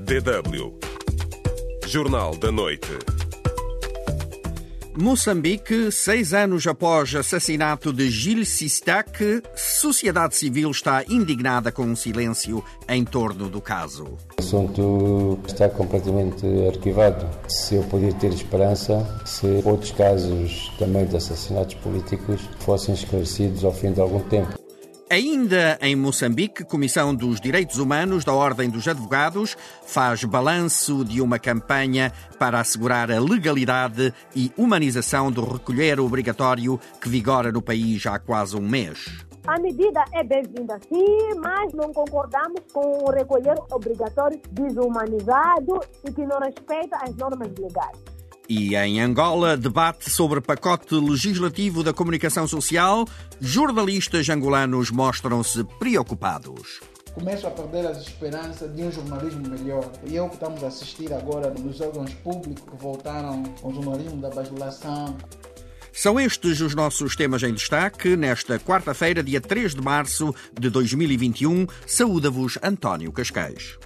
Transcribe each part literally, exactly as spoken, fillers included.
D W Jornal da Noite. Moçambique, seis anos após o assassinato de Gilles Sistak, sociedade civil está indignada com um silêncio em torno do caso. O assunto está completamente arquivado. Se eu podia ter esperança, se outros casos também de assassinatos políticos fossem esclarecidos ao fim de algum tempo. Ainda em Moçambique, Comissão dos Direitos Humanos da Ordem dos Advogados faz balanço de uma campanha para assegurar a legalidade e humanização do recolher obrigatório que vigora no país há quase um mês. A medida é bem-vinda, sim, mas não concordamos com o recolher obrigatório desumanizado e que não respeita as normas legais. E em Angola, debate sobre pacote legislativo da comunicação social, jornalistas angolanos mostram-se preocupados. Começo a perder as esperanças de um jornalismo melhor. E é o que estamos a assistir agora nos órgãos públicos que voltaram ao jornalismo da bajulação. São estes os nossos temas em destaque nesta quarta-feira, dia três de março de dois mil e vinte e um. Saúda-vos António Cascais.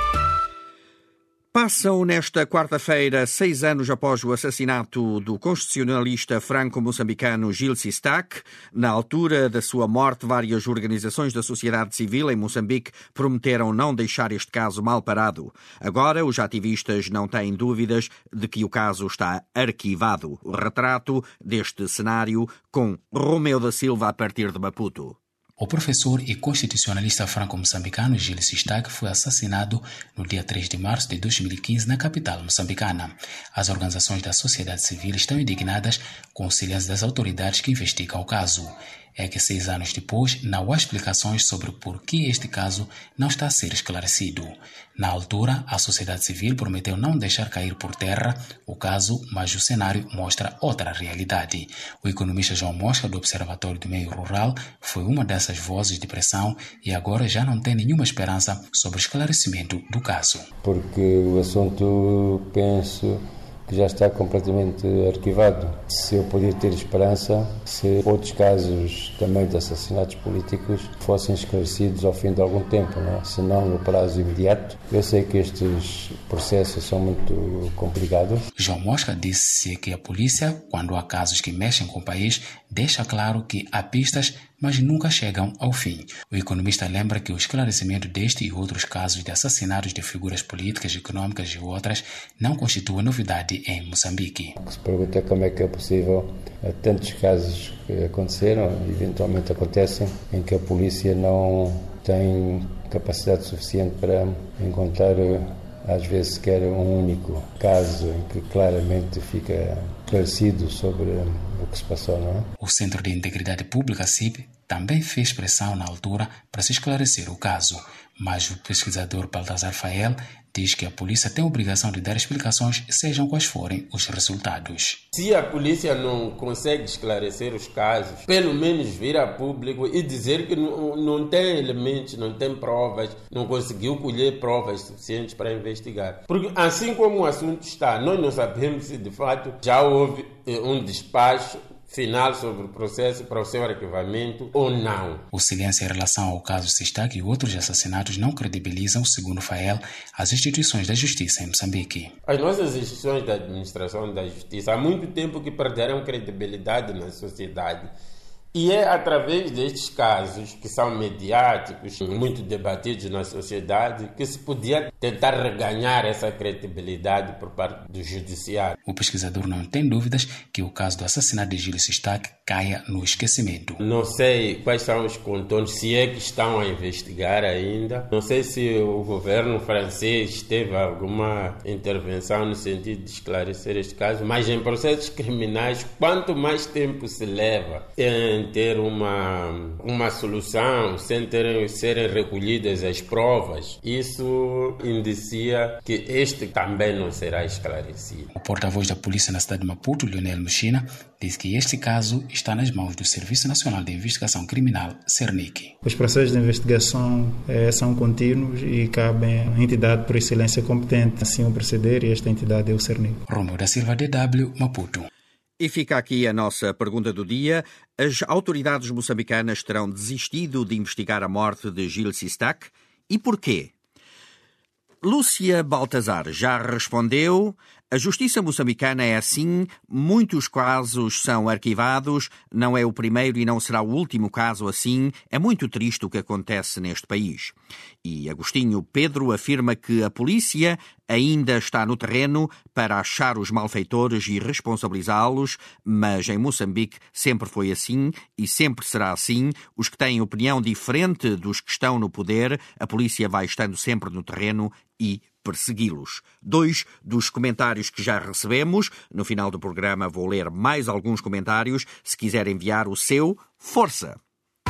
Passam nesta quarta-feira seis anos após o assassinato do constitucionalista franco-moçambicano Gilles Sistak. Na altura da sua morte, várias organizações da sociedade civil em Moçambique prometeram não deixar este caso mal parado. Agora, os ativistas não têm dúvidas de que o caso está arquivado. O retrato deste cenário com Romeu da Silva a partir de Maputo. O professor e constitucionalista franco-moçambicano Gilles Sistak foi assassinado no dia três de março de dois mil e quinze na capital moçambicana. As organizações da sociedade civil estão indignadas com o silêncio das autoridades que investigam o caso. É que seis anos depois não há explicações sobre por que este caso não está a ser esclarecido. Na altura, a sociedade civil prometeu não deixar cair por terra o caso, mas o cenário mostra outra realidade. O economista João Mosca, do Observatório do Meio Rural, foi uma dessas vozes de pressão e agora já não tem nenhuma esperança sobre o esclarecimento do caso. Porque o assunto, penso, que já está completamente arquivado. Se eu podia ter esperança, se outros casos também de assassinatos políticos fossem esclarecidos ao fim de algum tempo, não é? Se não no prazo imediato. Eu sei que estes processos são muito complicados. João Mosca disse que a polícia, quando há casos que mexem com o país, deixa claro que há pistas, mas nunca chegam ao fim. O economista lembra que o esclarecimento deste e outros casos de assassinatos de figuras políticas, econômicas e outras não constitui novidade em Moçambique. Se pergunta como é que é possível há tantos casos que aconteceram e eventualmente acontecem em que a polícia não tem capacidade suficiente para encontrar, às vezes, sequer um único caso em que claramente fica esclarecido sobre o que se passou, não é? O Centro de Integridade Pública, C I P, também fez pressão na altura para se esclarecer o caso, mas o pesquisador Baltazar Fael diz que a polícia tem a obrigação de dar explicações, sejam quais forem os resultados. Se a polícia não consegue esclarecer os casos, pelo menos vir a público e dizer que não, não tem elementos, não tem provas, não conseguiu colher provas suficientes para investigar. Porque assim como o assunto está, nós não sabemos se de fato já houve um despacho final sobre o processo para o seu arquivamento ou não. O silêncio em relação ao caso Sistak e outros assassinatos não credibilizam, segundo Fael, as instituições da justiça em Moçambique. As nossas instituições da administração da justiça há muito tempo que perderam credibilidade na sociedade. E é através destes casos, que são mediáticos, muito debatidos na sociedade, que se podia tentar reganhar essa credibilidade por parte do judiciário. O pesquisador não tem dúvidas que o caso do assassinato de Gilles Sistak caia no esquecimento. Não sei quais são os contornos, se é que estão a investigar ainda. Não sei se o governo francês teve alguma intervenção no sentido de esclarecer este caso, mas em processos criminais, quanto mais tempo se leva em ter uma, uma solução, sem terem, serem recolhidas as provas, isso indicia que este também não será esclarecido. O porta-voz da polícia na cidade de Maputo, Leonel Machina, diz que este caso está nas mãos do Serviço Nacional de Investigação Criminal, Cernic. Os processos de investigação eh, são contínuos e cabem à entidade por excelência competente assim o proceder, e esta entidade é o Cernic. Romeu da Silva, D W, Maputo. E fica aqui a nossa pergunta do dia. As autoridades moçambicanas terão desistido de investigar a morte de Gilles Sistak? E porquê? Lúcia Baltazar já respondeu. A justiça moçambicana é assim, muitos casos são arquivados, não é o primeiro e não será o último caso assim. É muito triste o que acontece neste país. E Agostinho Pedro afirma que a polícia ainda está no terreno para achar os malfeitores e responsabilizá-los, mas em Moçambique sempre foi assim e sempre será assim. Os que têm opinião diferente dos que estão no poder, a polícia vai estando sempre no terreno e persegui-los. Dois dos comentários que já recebemos. No final do programa vou ler mais alguns comentários. Se quiser enviar o seu, força!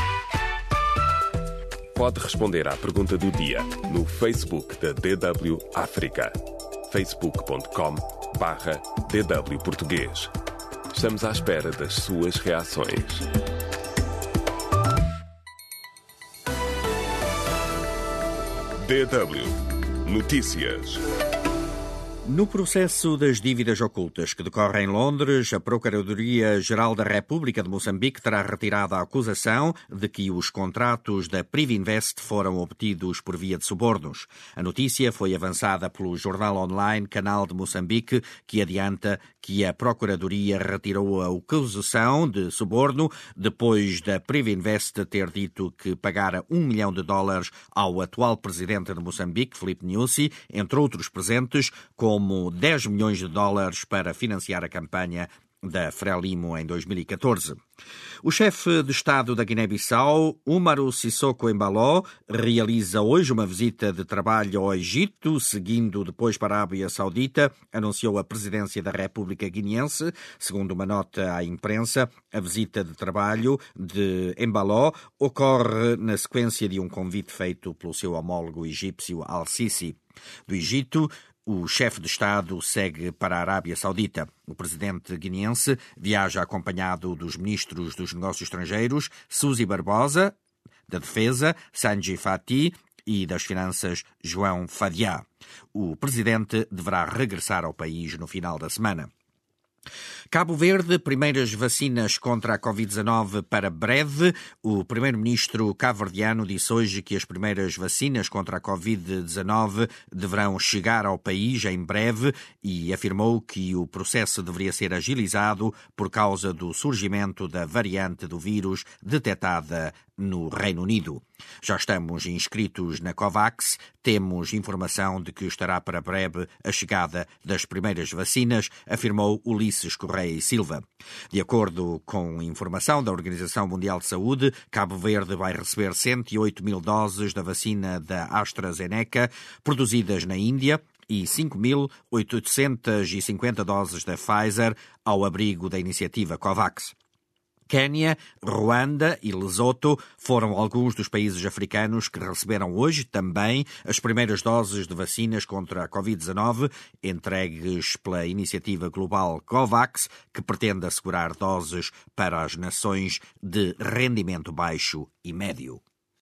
Pode responder à pergunta do dia no Facebook da D W África. facebook ponto com barra D W Português. Estamos à espera das suas reações. D W Notícias. No processo das dívidas ocultas que decorre em Londres, a Procuradoria-Geral da República de Moçambique terá retirado a acusação de que os contratos da Privinvest foram obtidos por via de subornos. A notícia foi avançada pelo jornal online Canal de Moçambique, que adianta que a Procuradoria retirou a acusação de suborno depois da Privinvest ter dito que pagara um milhão de dólares ao atual presidente de Moçambique, Filipe Nyusi, entre outros presentes, com como dez milhões de dólares para financiar a campanha da Frelimo em dois mil e catorze. O chefe de Estado da Guiné-Bissau, Umaru Sissoko Embalo, realiza hoje uma visita de trabalho ao Egito, seguindo depois para a Arábia Saudita, anunciou a presidência da República Guineense. Segundo uma nota à imprensa, a visita de trabalho de Embalo ocorre na sequência de um convite feito pelo seu homólogo egípcio Al-Sisi. Do Egito, o chefe de Estado segue para a Arábia Saudita. O presidente guineense viaja acompanhado dos ministros dos Negócios Estrangeiros, Suzy Barbosa, da Defesa, Sanji Fati, e das Finanças, João Fadiá. O presidente deverá regressar ao país no final da semana. Cabo Verde, primeiras vacinas contra a covid dezanove para breve. O primeiro-ministro cabo-verdiano disse hoje que as primeiras vacinas contra a covid dezanove deverão chegar ao país em breve e afirmou que o processo deveria ser agilizado por causa do surgimento da variante do vírus detectada no Reino Unido. Já estamos inscritos na COVAX, temos informação de que estará para breve a chegada das primeiras vacinas, afirmou Ulisses Correia e Silva. De acordo com informação da Organização Mundial de Saúde, Cabo Verde vai receber cento e oito mil doses da vacina da AstraZeneca, produzidas na Índia, e cinco mil oitocentas e cinquenta doses da Pfizer, ao abrigo da iniciativa COVAX. Quênia, Ruanda e Lesoto foram alguns dos países africanos que receberam hoje também as primeiras doses de vacinas contra a covid dezanove, entregues pela iniciativa global COVAX, que pretende assegurar doses para as nações de rendimento baixo e médio.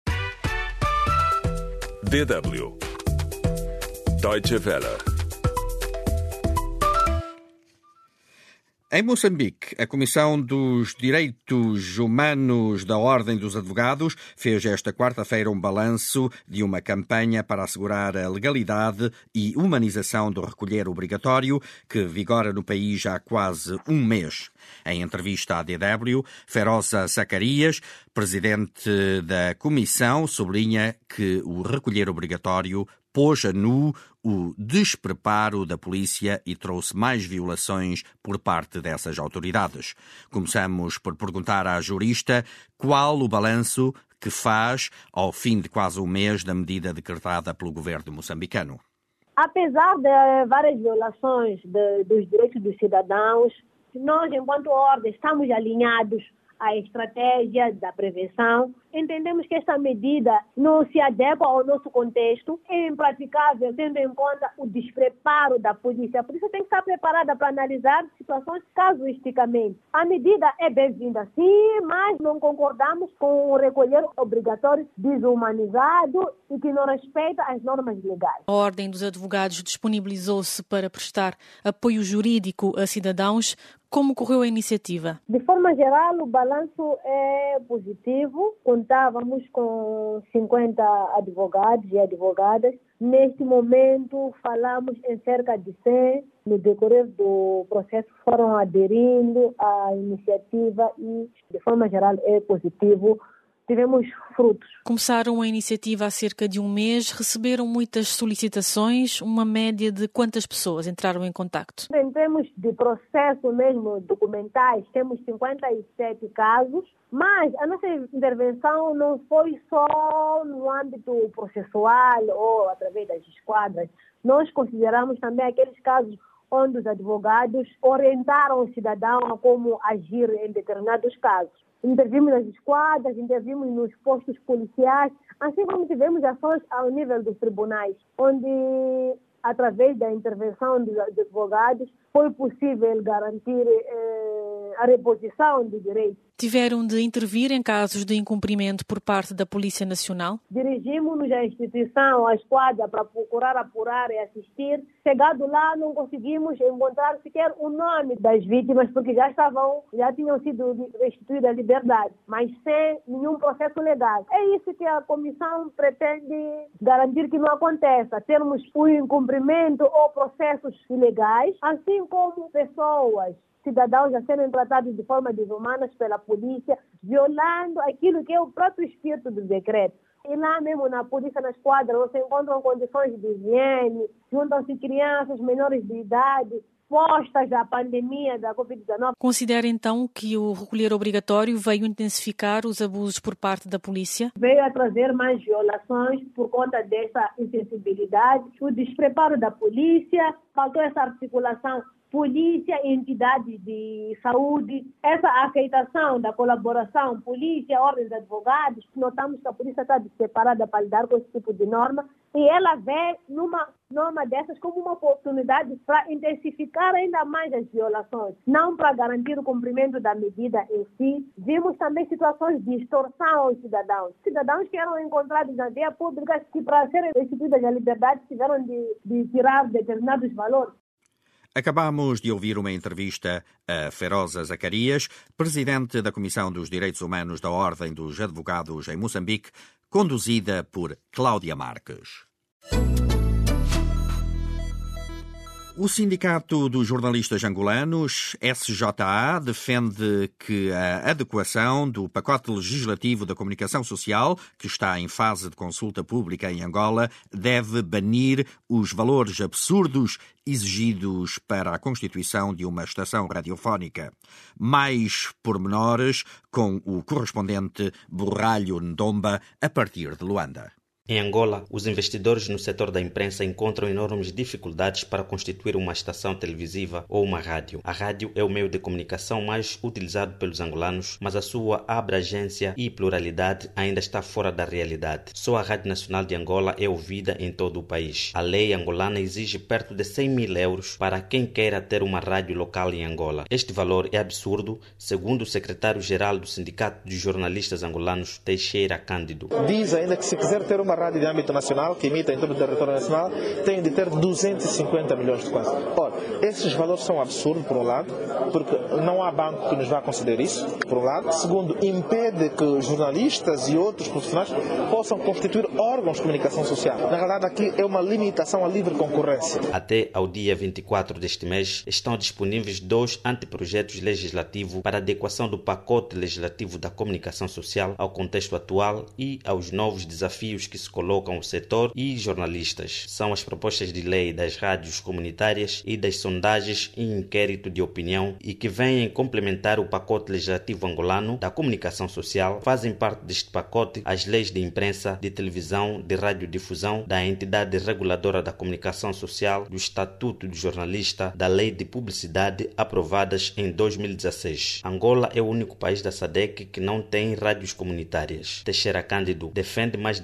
D W Deutsche Welle. Em Moçambique, a Comissão dos Direitos Humanos da Ordem dos Advogados fez esta quarta-feira um balanço de uma campanha para assegurar a legalidade e humanização do recolher obrigatório que vigora no país há quase um mês. Em entrevista à D W, Feroza Zacarias, presidente da Comissão, sublinha que o recolher obrigatório pôs a nu o despreparo da polícia e trouxe mais violações por parte dessas autoridades. Começamos por perguntar à jurista qual o balanço que faz ao fim de quase um mês da medida decretada pelo governo moçambicano. Apesar de várias violações de, dos direitos dos cidadãos, nós, enquanto ordem, estamos alinhados à estratégia da prevenção. Entendemos que esta medida não se adequa ao nosso contexto, é impraticável, tendo em conta o despreparo da polícia. A polícia tem que estar preparada para analisar situações casuisticamente. A medida é bem-vinda, sim, mas não concordamos com o recolher obrigatório desumanizado e que não respeita as normas legais. A Ordem dos Advogados disponibilizou-se para prestar apoio jurídico a cidadãos. Como correu a iniciativa? De forma geral, o balanço é positivo, com contávamos com cinquenta advogados e advogadas. Neste momento, falamos em cerca de cem. No decorrer do processo, foram aderindo à iniciativa e, de forma geral, é positivo. Tivemos frutos. Começaram a iniciativa há cerca de um mês, receberam muitas solicitações, uma média de quantas pessoas entraram em contacto? Em termos de processo mesmo, documentais, temos cinquenta e sete casos, mas a nossa intervenção não foi só no âmbito processual ou através das esquadras. Nós consideramos também aqueles casos onde os advogados orientaram o cidadão a como agir em determinados casos. Intervimos nas esquadras, intervimos nos postos policiais, assim como tivemos ações ao nível dos tribunais, onde, através da intervenção dos advogados, foi possível garantir eh, a reposição de direitos. Tiveram de intervir em casos de incumprimento por parte da Polícia Nacional? Dirigimos-nos à instituição, à esquadra, para procurar apurar e assistir. Chegado lá, não conseguimos encontrar sequer o nome das vítimas, porque já estavam, já tinham sido restituídas à liberdade, mas sem nenhum processo legal. É isso que a comissão pretende garantir que não aconteça, termos o incumprimento ou processos ilegais, assim como pessoas, cidadãos a serem tratados de forma desumana pela polícia, violando aquilo que é o próprio espírito do decreto. E lá mesmo na polícia, na esquadra, você encontra condições de higiene, juntam-se crianças menores de idade, postas à pandemia da covid dezenove. Considera então que o recolher obrigatório veio intensificar os abusos por parte da polícia? Veio a trazer mais violações por conta dessa insensibilidade, o despreparo da polícia, faltou essa articulação polícia e entidades de saúde, essa aceitação da colaboração polícia, ordens de advogados. Notamos que a polícia está despreparada para lidar com esse tipo de norma e ela vê numa norma dessas como uma oportunidade para intensificar ainda mais as violações, não para garantir o cumprimento da medida em si. Vimos também situações de extorsão aos cidadãos. Cidadãos que eram encontrados na via pública que, para serem restituídas à liberdade, tiveram de, de tirar determinados valores. Acabamos de ouvir uma entrevista a Feroza Zacarias, presidente da Comissão dos Direitos Humanos da Ordem dos Advogados em Moçambique, conduzida por Cláudia Marques. O Sindicato dos Jornalistas Angolanos, S J A, defende que a adequação do pacote legislativo da comunicação social, que está em fase de consulta pública em Angola, deve banir os valores absurdos exigidos para a constituição de uma estação radiofónica. Mais pormenores com o correspondente Borralho Ndomba, a partir de Luanda. Em Angola, os investidores no setor da imprensa encontram enormes dificuldades para constituir uma estação televisiva ou uma rádio. A rádio é o meio de comunicação mais utilizado pelos angolanos, mas a sua abrangência e pluralidade ainda está fora da realidade. Só a Rádio Nacional de Angola é ouvida em todo o país. A lei angolana exige perto de cem mil euros para quem queira ter uma rádio local em Angola. Este valor é absurdo, segundo o secretário-geral do Sindicato de Jornalistas Angolanos, Teixeira Cândido. Diz ainda que se quiser ter uma rádio de âmbito nacional, que emita em todo o território nacional, tem de ter duzentos e cinquenta milhões de quase. Ora, esses valores são absurdos, por um lado, porque não há banco que nos vá conceder isso, por um lado. Segundo, impede que jornalistas e outros profissionais possam constituir órgãos de comunicação social. Na realidade, aqui é uma limitação à livre concorrência. Até ao dia vinte e quatro deste mês, estão disponíveis dois anteprojetos legislativos para adequação do pacote legislativo da comunicação social ao contexto atual e aos novos desafios que se colocam o setor e jornalistas. São as propostas de lei das rádios comunitárias e das sondagens e inquérito de opinião e que vêm complementar o pacote legislativo angolano da comunicação social. Fazem parte deste pacote as leis de imprensa, de televisão, de radiodifusão, da entidade reguladora da comunicação social, do Estatuto do Jornalista, da lei de publicidade aprovadas em dois mil e dezesseis. Angola é o único país da SADC que não tem rádios comunitárias. Teixeira Cândido defende mais debate sobre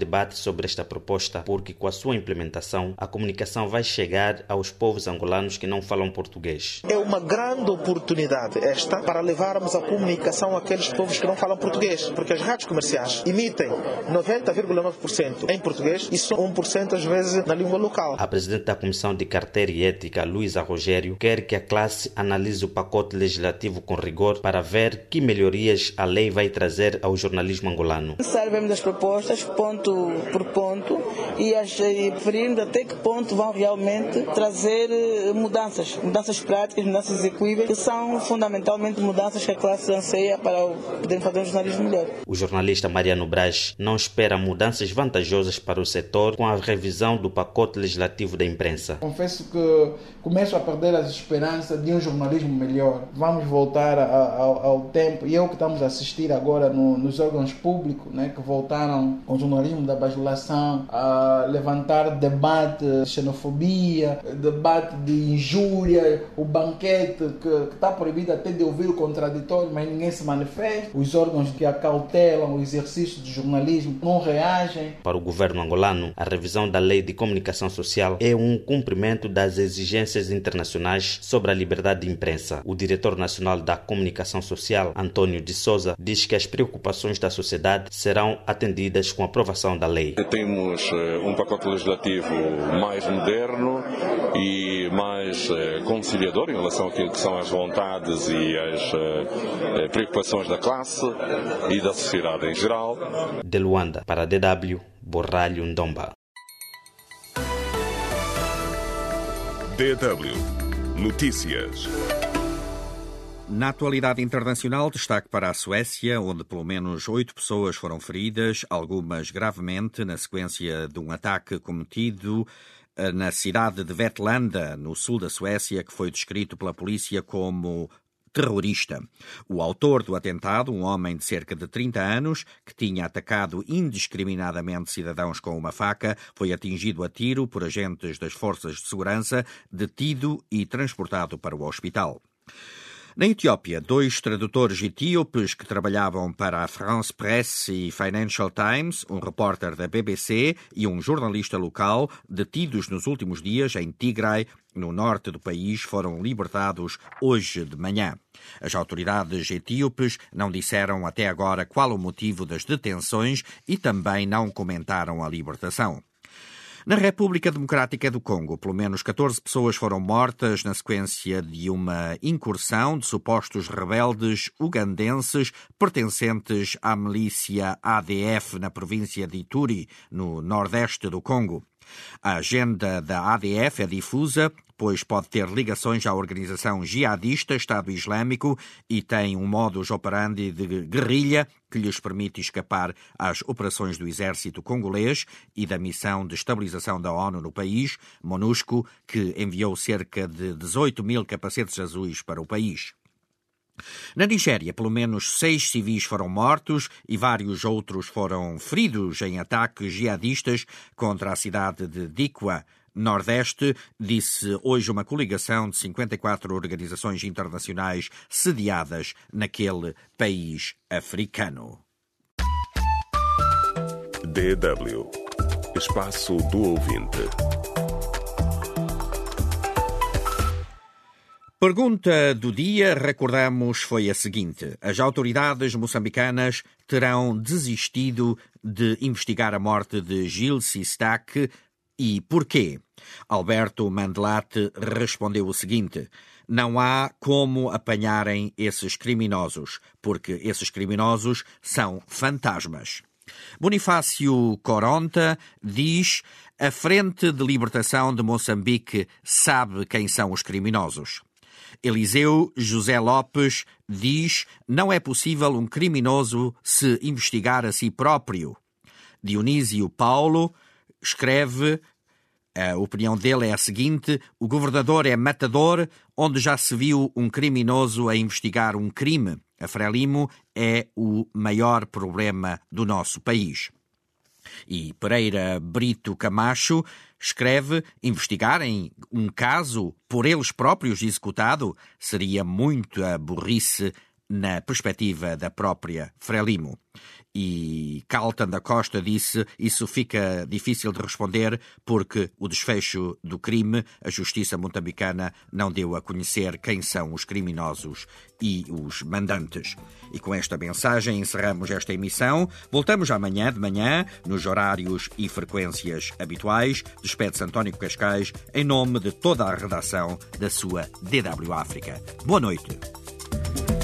sobre esta proposta, porque com a sua implementação a comunicação vai chegar aos povos angolanos que não falam português. É uma grande oportunidade esta para levarmos a comunicação àqueles povos que não falam português, porque as rádios comerciais emitem noventa vírgula nove por cento em português e só um por cento às vezes na língua local. A presidente da Comissão de Carteira e Ética, Luísa Rogério, quer que a classe analise o pacote legislativo com rigor para ver que melhorias a lei vai trazer ao jornalismo angolano. Sabemos as propostas ponto por ponto e, as, e preferimos até que ponto vão realmente trazer mudanças, mudanças práticas, mudanças execuíveis, que são fundamentalmente mudanças que a classe anseia para poder fazer um jornalismo melhor. O jornalista Mariano Braz não espera mudanças vantajosas para o setor com a revisão do pacote legislativo da imprensa. Confesso que começo a perder as esperanças de um jornalismo melhor. Vamos voltar a, a, ao tempo, e é o que estamos a assistir agora no, nos órgãos públicos, né, que voltaram com o jornalismo da bajulação a levantar debate de xenofobia, debate de injúria, o banquete que, que está proibido até de ouvir o contraditório, mas ninguém se manifesta. Os órgãos que acautelam o exercício de jornalismo não reagem. Para o governo angolano, a revisão da Lei de Comunicação Social é um cumprimento das exigências internacionais sobre a liberdade de imprensa. O diretor nacional da Comunicação Social, Antônio de Souza, diz que as preocupações da sociedade serão atendidas com a aprovação da lei. Temos um pacote legislativo mais moderno e mais conciliador em relação àquilo que são as vontades e as preocupações da classe e da sociedade em geral. De Luanda, para a D W, Borralho Ndomba. D W Notícias. Na atualidade internacional, destaque para a Suécia, onde pelo menos oito pessoas foram feridas, algumas gravemente, na sequência de um ataque cometido na cidade de Vetlanda, no sul da Suécia, que foi descrito pela polícia como terrorista. O autor do atentado, um homem de cerca de trinta anos, que tinha atacado indiscriminadamente cidadãos com uma faca, foi atingido a tiro por agentes das forças de segurança, detido e transportado para o hospital. Na Etiópia, dois tradutores etíopes que trabalhavam para a France Press e Financial Times, um repórter da B B C e um jornalista local, detidos nos últimos dias em Tigray, no norte do país, foram libertados hoje de manhã. As autoridades etíopes não disseram até agora qual o motivo das detenções e também não comentaram a libertação. Na República Democrática do Congo, pelo menos catorze pessoas foram mortas na sequência de uma incursão de supostos rebeldes ugandenses pertencentes à milícia A D F na província de Ituri, no nordeste do Congo. A agenda da A D F é difusa, pois pode ter ligações à organização jihadista Estado Islâmico e tem um modus operandi de guerrilha que lhes permite escapar às operações do exército congolês e da missão de estabilização da ONU no país, MONUSCO, que enviou cerca de dezoito mil capacetes azuis para o país. Na Nigéria, pelo menos seis civis foram mortos e vários outros foram feridos em ataques jihadistas contra a cidade de Dikwa, Nordeste, disse hoje uma coligação de cinquenta e quatro organizações internacionais sediadas naquele país africano. D W Espaço do Ouvinte. Pergunta do dia, recordamos, foi a seguinte. As autoridades moçambicanas terão desistido de investigar a morte de Gilles Sistak e porquê? Alberto Mandelate respondeu o seguinte. Não há como apanharem esses criminosos, porque esses criminosos são fantasmas. Bonifácio Coronta diz: a Frente de Libertação de Moçambique sabe quem são os criminosos. Eliseu José Lopes diz: não é possível um criminoso se investigar a si próprio. Dionísio Paulo escreve, a opinião dele é a seguinte: o governador é matador, onde já se viu um criminoso a investigar um crime. A Frelimo é o maior problema do nosso país. E Pereira Brito Camacho escreve: investigarem um caso por eles próprios executado seria muito a burrice na perspectiva da própria Frelimo. E Carlton da Costa disse: isso fica difícil de responder porque o desfecho do crime, a justiça moçambicana não deu a conhecer quem são os criminosos e os mandantes. E com esta mensagem encerramos esta emissão. Voltamos amanhã de manhã, nos horários e frequências habituais. Despede-se António Cascais em nome de toda a redação da sua D W África. Boa noite.